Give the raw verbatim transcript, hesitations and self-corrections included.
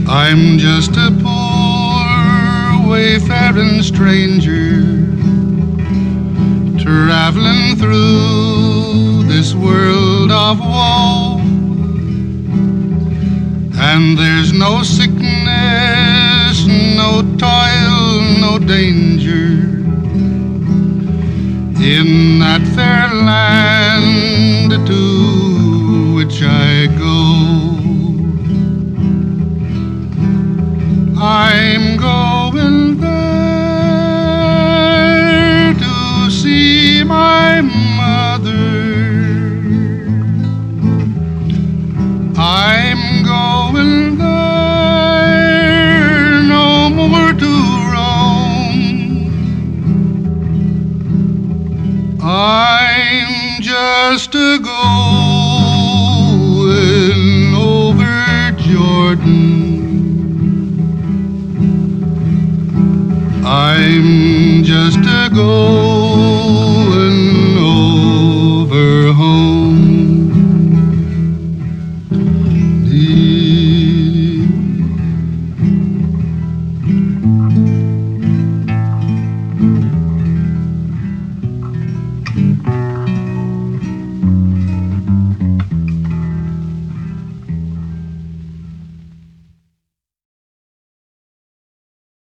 I'm just a poor wayfaring stranger, traveling through this world of woe. And there's no sickness, no toil, no danger in that fair land to which I go. I'm going there to see my mother. I'm going there no more to roam. I'm just a going over Jordan. I'm just a go